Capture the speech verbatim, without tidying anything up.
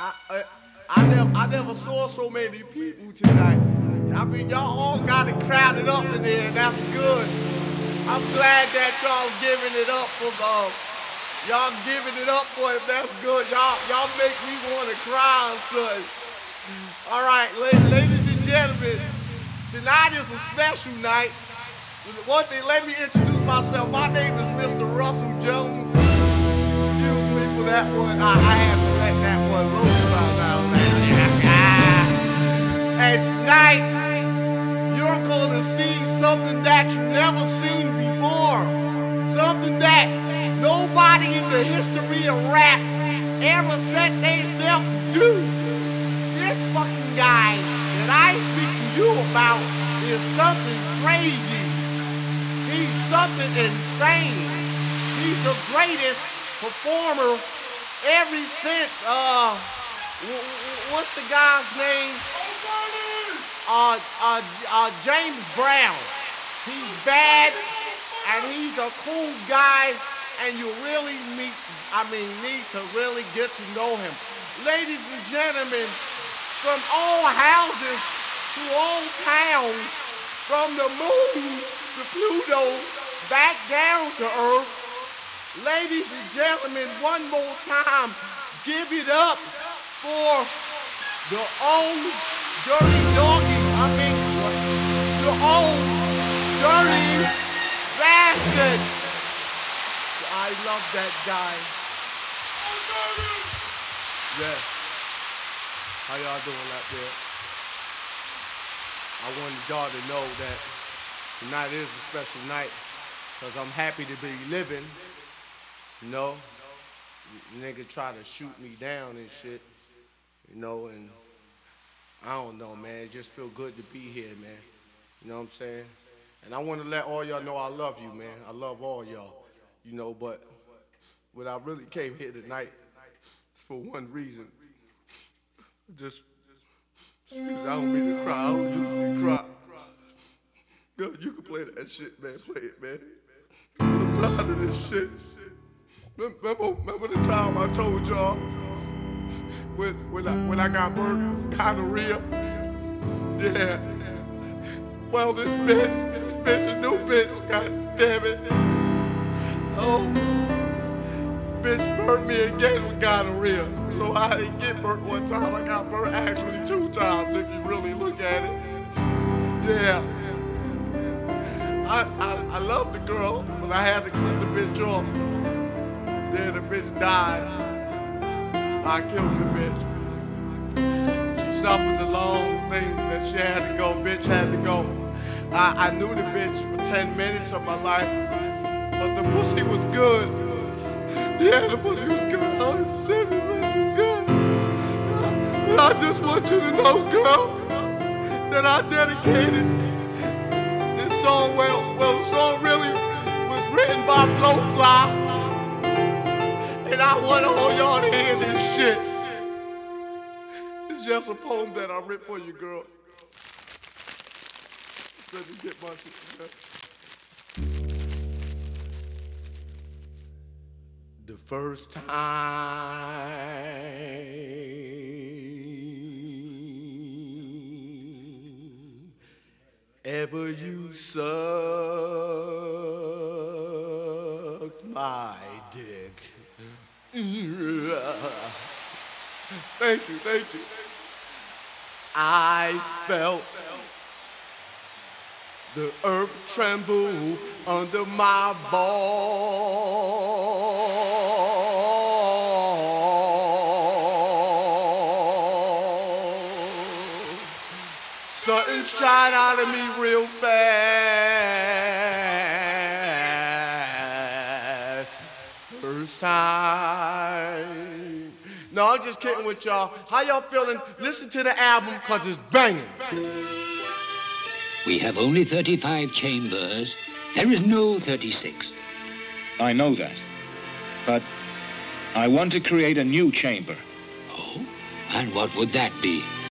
I, I, I, never, I never saw so many people tonight. I mean, y'all all got it crowded up in there, and that's good. I'm glad that y'all giving it up for uh, y'all giving it up for it. That's good. Y'all, y'all make me want to cry, son. All right, la- ladies and gentlemen, tonight is a special night. One thing, let me introduce myself. My name is Mister Russell Jones. Excuse me for that one. I, I have to let that one loose by now. And tonight, you're going to see something that you've never seen before. Something that nobody in the history of rap ever set themselves to do. This fucking guy that I speak to you about is something crazy. He's something insane. He's the greatest performer ever since, uh, w- w- what's the guy's name? Uh, uh, uh, James Brown. He's bad, and he's a cool guy, and you really meet, I mean, need to really get to know him. Ladies and gentlemen, from all houses to all towns, from the moon to Pluto, back down to Earth. Ladies and gentlemen, one more time, give it up for the old dirty doggy. I mean, the old dirty bastard. I love that guy. Yes. How y'all doing out there? I wanted y'all to know that tonight is a special night because I'm happy to be living. You know, nigga try to shoot me down and shit. You know, and I don't know, man. It just feel good to be here, man. You know what I'm saying? And I want to let all y'all know I love you, man. I love all y'all. You know, but what I really came here tonight for one reason. Just, excuse me, I don't mean to cry. I don't usually cry. Yo, you can play that shit, man. Play it, man. I'm tired of this shit. Remember, remember the time I told y'all when, when, I, when I got burnt, gonorrhea? Yeah. Well, this bitch, this bitch a new bitch, god damn it. Oh, bitch burnt me again with gonorrhea. So I didn't get burnt one time, I got burnt actually two times if you really look at it. Yeah. I, I, I love the girl, but I had to cut the bitch off. Yeah, the bitch died. I killed the bitch. She suffered the long thing that she had to go. Bitch had to go. I, I knew the bitch for ten minutes of my life, but the pussy was good. Yeah, the pussy was good. Oh shit, the pussy was good. But I just want you to know, girl, that I dedicated this song. Well, well, the song really was written by Blowfly. And I want all y'all to hear this shit. It's just a poem that I wrote for you, girl. Just let me get my shit together. The first time ever you sucked my dick. Thank you, thank you. I felt the earth tremble under my balls. Something shot out of me real fast. First time. No, I'm just kidding with y'all. How y'all feeling? Listen to the album, cause it's banging. We have only thirty-five chambers. There is no thirty-six. I know that. But I want to create a new chamber. Oh? And what would that be?